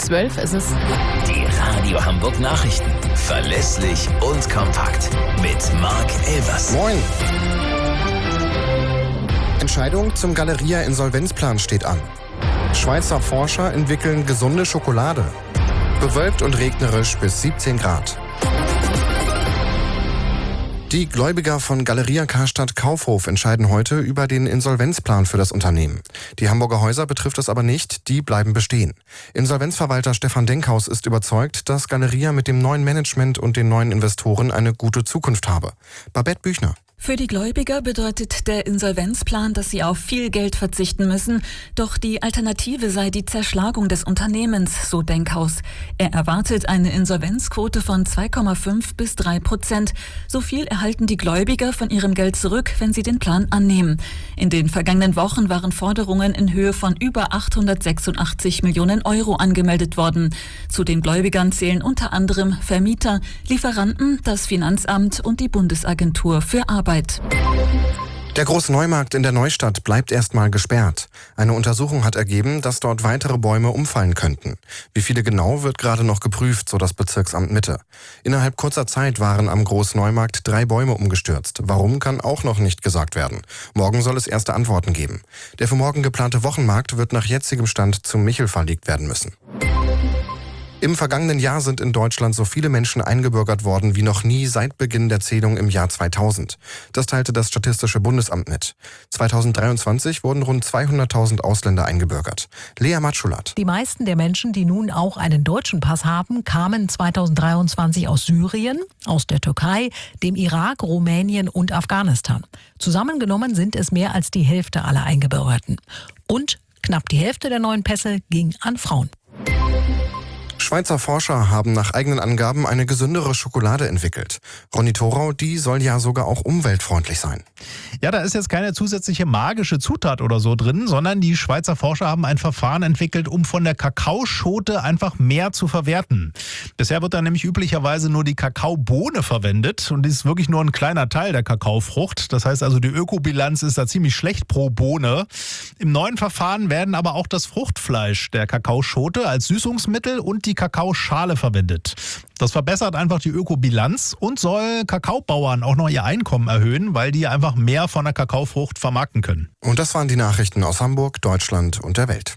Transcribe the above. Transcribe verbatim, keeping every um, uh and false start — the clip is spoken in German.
zwölf ist es. Die Radio Hamburg Nachrichten. Verlässlich und kompakt. Mit Marc Elvers. Moin. Entscheidung zum Galeria-Insolvenzplan steht an. Schweizer Forscher entwickeln gesunde Schokolade. Bewölkt und regnerisch bis siebzehn Grad. Die Gläubiger von Galeria Karstadt Kaufhof entscheiden heute über den Insolvenzplan für das Unternehmen. Die Hamburger Häuser betrifft es aber nicht, die bleiben bestehen. Insolvenzverwalter Stefan Denkhaus ist überzeugt, dass Galeria mit dem neuen Management und den neuen Investoren eine gute Zukunft habe. Babette Büchner. Für die Gläubiger bedeutet der Insolvenzplan, dass sie auf viel Geld verzichten müssen. Doch die Alternative sei die Zerschlagung des Unternehmens, so Denkhaus. Er erwartet eine Insolvenzquote von zwei Komma fünf bis drei Prozent. So viel erhalten die Gläubiger von ihrem Geld zurück, wenn sie den Plan annehmen. In den vergangenen Wochen waren Forderungen in Höhe von über achthundertsechsundachtzig Millionen Euro angemeldet worden. Zu den Gläubigern zählen unter anderem Vermieter, Lieferanten, das Finanzamt und die Bundesagentur für Arbeit. Der Großneumarkt in der Neustadt bleibt erstmal gesperrt. Eine Untersuchung hat ergeben, dass dort weitere Bäume umfallen könnten. Wie viele genau, wird gerade noch geprüft, so das Bezirksamt Mitte. Innerhalb kurzer Zeit waren am Großneumarkt drei Bäume umgestürzt. Warum, kann auch noch nicht gesagt werden. Morgen soll es erste Antworten geben. Der für morgen geplante Wochenmarkt wird nach jetzigem Stand zum Michel verlegt werden müssen. Im vergangenen Jahr sind in Deutschland so viele Menschen eingebürgert worden wie noch nie seit Beginn der Zählung im Jahr zweitausend. Das teilte das Statistische Bundesamt mit. zweitausenddreiundzwanzig wurden rund zweihunderttausend Ausländer eingebürgert. Lea Matschulat. Die meisten der Menschen, die nun auch einen deutschen Pass haben, kamen zweitausenddreiundzwanzig aus Syrien, aus der Türkei, dem Irak, Rumänien und Afghanistan. Zusammengenommen sind es mehr als die Hälfte aller Eingebürgerten. Und knapp die Hälfte der neuen Pässe ging an Frauen. Schweizer Forscher haben nach eigenen Angaben eine gesündere Schokolade entwickelt. Ronny Thorau, die soll ja sogar auch umweltfreundlich sein. Ja, da ist jetzt keine zusätzliche magische Zutat oder so drin, sondern die Schweizer Forscher haben ein Verfahren entwickelt, um von der Kakaoschote einfach mehr zu verwerten. Bisher wird da nämlich üblicherweise nur die Kakaobohne verwendet und die ist wirklich nur ein kleiner Teil der Kakaofrucht. Das heißt also, die Ökobilanz ist da ziemlich schlecht pro Bohne. Im neuen Verfahren werden aber auch das Fruchtfleisch der Kakaoschote als Süßungsmittel und die Kakaoschale verwendet. Das verbessert einfach die Ökobilanz und soll Kakaobauern auch noch ihr Einkommen erhöhen, weil die einfach mehr von der Kakaofrucht vermarkten können. Und das waren die Nachrichten aus Hamburg, Deutschland und der Welt.